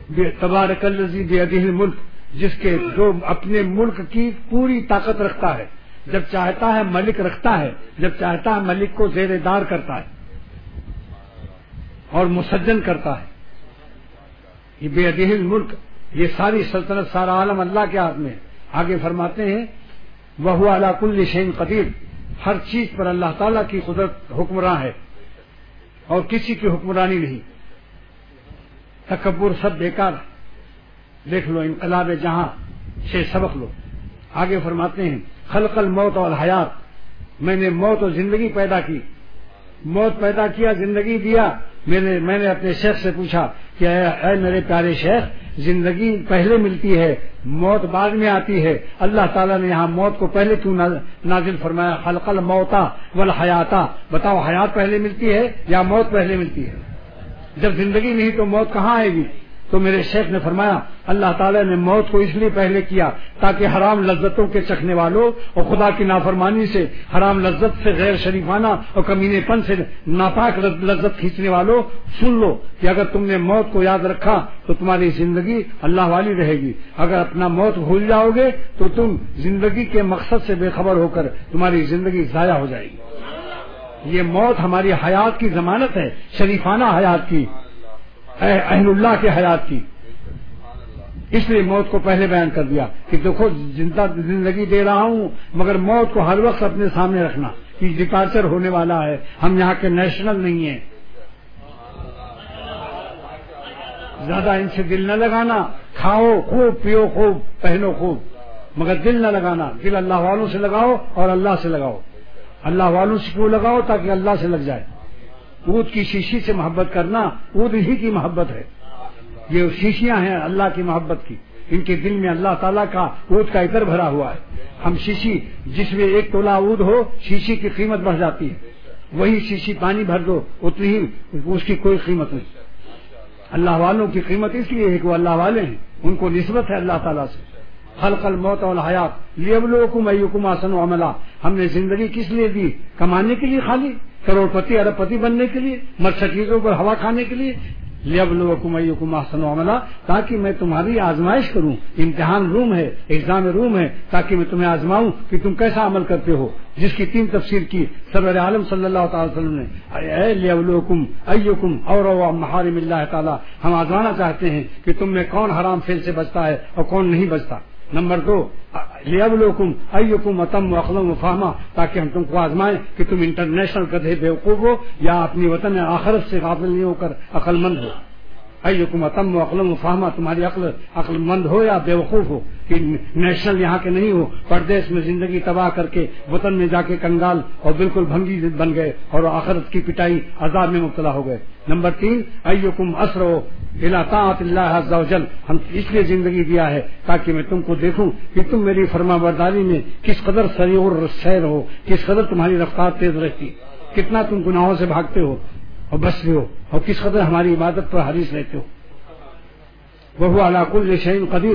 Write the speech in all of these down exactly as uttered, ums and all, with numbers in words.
تبارک الذی بیدہ الملک، جس کے جو اپنے ملک کی پوری طاقت رکھتا ہے، جب چاہتا ہے ملک رکھتا ہے، جب چاہتا ہے ملک کو زیر دار کرتا ہے اور مسجن کرتا ہے. یہ بیدہ الملک، یہ ساری سلطنت سارا عالم اللہ کے ہاتھ میں ہے. آگے فرماتے ہیں وَهُوَ عَلَى كُلِّ شَيْءٍ قَدِيرٌ، ہر چیز پر اللہ تعالیٰ کی قدرت حکمراں ہے اور کسی کی حکمرانی نہیں. تکبر سب بیکار ہے. دیکھ لو انقلاب جہاں سے سبق لو. آگے فرماتے ہیں خلق الموت والحیات، میں نے موت اور زندگی پیدا کی. موت پیدا کیا، زندگی دیا. میں نے میں نے اپنے شیخ سے پوچھا کہ اے, اے میرے پیارے شیخ، زندگی پہلے ملتی ہے موت بعد میں آتی ہے، اللہ تعالیٰ نے یہاں موت کو پہلے کیوں نازل فرمایا؟ خلق الموت والحیات، بتاؤ حیات پہلے ملتی ہے یا موت پہلے ملتی ہے؟ جب زندگی نہیں تو موت کہاں آئے گی؟ تو میرے شیخ نے فرمایا اللہ تعالیٰ نے موت کو اس لیے پہلے کیا تاکہ حرام لذتوں کے چکھنے والوں اور خدا کی نافرمانی سے، حرام لذت سے، غیر شریفانہ اور کمینے پن سے ناپاک لذت کھینچنے والوں سن لو کہ اگر تم نے موت کو یاد رکھا تو تمہاری زندگی اللہ والی رہے گی. اگر اپنا موت بھول جاؤ گے تو تم زندگی کے مقصد سے بے خبر ہو کر تمہاری زندگی ضائع ہو جائے گی. یہ موت ہماری حیات کی ضمانت ہے، شریفانہ حیات کی، اہل اللہ کے حیات کی. اس لیے موت کو پہلے بیان کر دیا کہ دیکھو زندہ زندگی دے رہا ہوں مگر موت کو ہر وقت اپنے سامنے رکھنا کہ ڈپارچر ہونے والا ہے. ہم یہاں کے نیشنل نہیں ہیں. زیادہ ان سے دل نہ لگانا. کھاؤ خوب، پیو خوب، پہنو خوب، مگر دل نہ لگانا. دل اللہ والوں سے لگاؤ اور اللہ سے لگاؤ. اللہ والوں سے کیوں لگاؤ؟ تاکہ اللہ سے لگ جائے. اود کی شیشی سے محبت کرنا اود ہی کی محبت ہے. یہ شیشیاں ہیں اللہ کی محبت کی، ان کے دل میں اللہ تعالیٰ کا اود کا عطر بھرا ہوا ہے. ہم شیشی جس میں ایک تولہ اود ہو شیشی کی قیمت بڑھ جاتی ہے. وہی شیشی پانی بھر دو اتنی ہی اس کی کوئی قیمت نہیں. اللہ والوں کی قیمت اس لیے ہے کہ وہ اللہ والے ہیں، ان کو نسبت ہے اللہ تعالیٰ سے. خلق الموت والحیات لیبلوکم ایکم احسن عملا. ہم نے زندگی کس لیے دی؟ کمانے کے لیے؟ خالی کروڑ پتی ارب پتی بننے کے لیے؟ مرسڈیزوں پر ہوا کھانے کے لیے؟ لیبلوکم ایکم احسن عملا، تاکہ میں تمہاری آزمائش کروں. امتحان روم ہے، ایگزام روم ہے، تاکہ میں تمہیں آزماؤں کہ تم کیسا عمل کرتے ہو. جس کی تین تفسیر کی سرور عالم صلی اللہ تعالی وسلم نے. اے لیبلوکم ایکم اور محارم اللہ تعالی، ہم آزمانا چاہتے ہیں کہ تم میں کون حرام فعل سے بچتا ہے اور کون نہیں بچتا. نمبر دو لیبلوکم ایکم اتم عقلا وفہما، تاکہ ہم تم کو آزمائیں کہ تم انٹرنیشنل گدھے بیوقوف ہو یا اپنی وطن آخرت سے غافل نہیں ہو کر عقل مند ہو. ایکم اتم عقلا وفہما، تمہاری عقل عقل مند ہو یا بیوقوف ہو کہ نیشنل یہاں کے نہیں ہو، پردیس میں زندگی تباہ کر کے وطن میں جا کے کنگال اور بالکل بھنگی بن گئے اور آخرت کی پٹائی عذاب میں مبتلا ہو گئے. نمبر تین ایکم اسرو الی طاعت اللہ عز وجل، ہم اس لیے زندگی دیا ہے تاکہ میں تم کو دیکھوں کہ تم میری فرما برداری میں کس قدر سریع اور سیر ہو، کس قدر تمہاری رفتار تیز رہتی، کتنا تم گناہوں سے بھاگتے ہو اور بچتے ہو، اور کس قدر ہماری عبادت پر حریص رہتے ہو. وہو علی کل شیء قدیر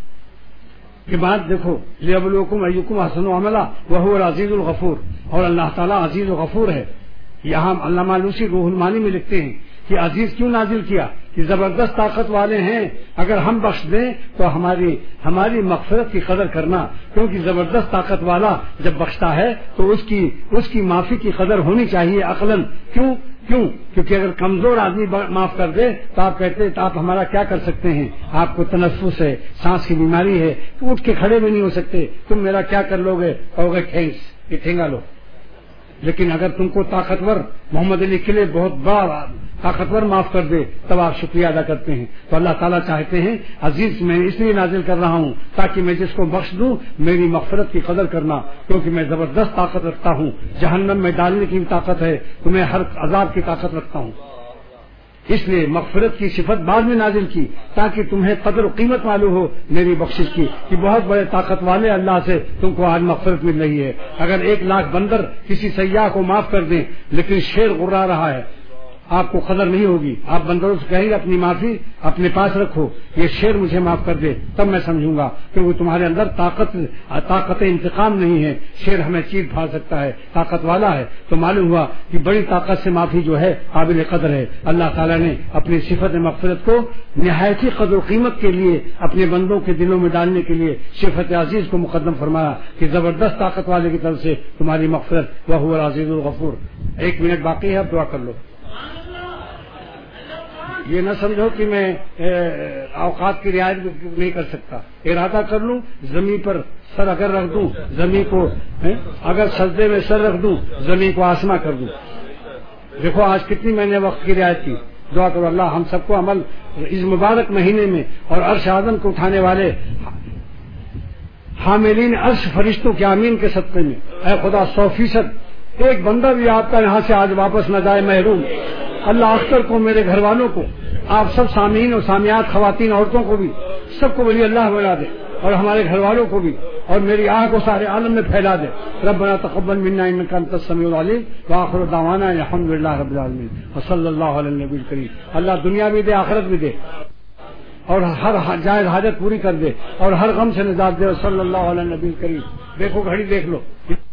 کے بعد دیکھو لیبلوکم ایکم احسن عملا وہو العزیز الغفور، اور اللہ تعالیٰ عزیز و غفور ہے. یہاں علامہ لوسی روح المعانی میں لکھتے ہیں کہ عزیز کیوں نازل کیا؟ کہ زبردست طاقت والے ہیں، اگر ہم بخش دیں تو ہماری ہماری مغفرت کی قدر کرنا، کیونکہ زبردست طاقت والا جب بخشتا ہے تو اس کی اس کی معافی کی قدر ہونی چاہیے عقلاً. کیوں کیوں کیونکہ اگر کمزور آدمی معاف کر دے تو آپ کہتے تو آپ ہمارا کیا کر سکتے ہیں؟ آپ کو تنفس ہے، سانس کی بیماری ہے، تو اٹھ کے کھڑے بھی نہیں ہو سکتے، تم میرا کیا کر لو گے؟ کہو گے ٹھینکس، یہ ٹھینگا لو. لیکن اگر تم کو طاقتور محمد علی قلعے بہت بڑا طاقتور معاف کر دے تب آپ شکریہ ادا کرتے ہیں. تو اللہ تعالیٰ چاہتے ہیں عزیز میں اس لیے نازل کر رہا ہوں تاکہ میں جس کو بخش دوں میری مغفرت کی قدر کرنا، کیونکہ میں زبردست طاقت رکھتا ہوں. جہنم میں ڈالنے کی طاقت ہے، تمہیں ہر عذاب کی طاقت رکھتا ہوں. اس لیے مغفرت کی صفت بعد میں نازل کی تاکہ تمہیں قدر و قیمت معلوم ہو میری بخشش کی کہ بہت بڑے طاقت والے اللہ سے تم کو آج مغفرت مل رہی ہے. اگر ایک لاکھ بندر کسی سیاح کو معاف کر دیں لیکن شیر غرا رہا ہے آپ کو قدر نہیں ہوگی. آپ بندروں سے کہیں گے اپنی معافی اپنے پاس رکھو, یہ شیر مجھے معاف کر دے, تب میں سمجھوں گا کہ وہ تمہارے اندر طاقت طاقت انتقام نہیں ہے. شیر ہمیں چیر پھاڑ سکتا ہے, طاقت والا ہے. تو معلوم ہوا کہ بڑی طاقت سے معافی جو ہے قابل قدر ہے. اللہ تعالیٰ نے اپنی صفت مغفرت کو نہایت قدر و قیمت کے لیے اپنے بندوں کے دلوں میں ڈالنے کے لیے صفت عزیز کو مقدم فرمایا کہ زبردست طاقت والے کی طرف سے تمہاری مغفرت وہو العزیز الغفور. ایک منٹ باقی ہے, اب دعا کر لو. یہ نہ سمجھو کہ میں اوقات کی رعایت نہیں کر سکتا. ارادہ کر لوں زمین پر سر اگر رکھ دوں, زمین کو اگر سجدے میں سر رکھ دوں, زمین کو آسماں کر دوں. دیکھو آج کتنی میں نے وقت کی رعایت کی. دعا کرو اللہ ہم سب کو عمل اس مبارک مہینے میں اور عرش اعظم کو اٹھانے والے حاملین عرش فرشتوں کے آمین کے صدقے میں. اے خدا سو فیصد ایک بندہ بھی آپ کا یہاں سے آج واپس نہ جائے محروم. اللہ اختر کو, میرے گھر والوں کو, آپ سب سامعین اور سامعات خواتین عورتوں کو بھی سب کو ولی اللہ بنا دے, اور ہمارے گھر والوں کو بھی, اور میری آہ کو سارے عالم میں پھیلا دے. ربنا تقبل منا انک انت السمیع العلیم واخر دعوانا الحمد للہ رب العالمین وصلی اللہ علی النبی الکریم. اللہ دنیا بھی دے آخرت بھی دے, اور ہر جائز حاجت پوری کر دے, اور ہر غم سے نجات دے. صلی اللہ علی النبی الکریم. دیکھو گھڑی دیکھ لو.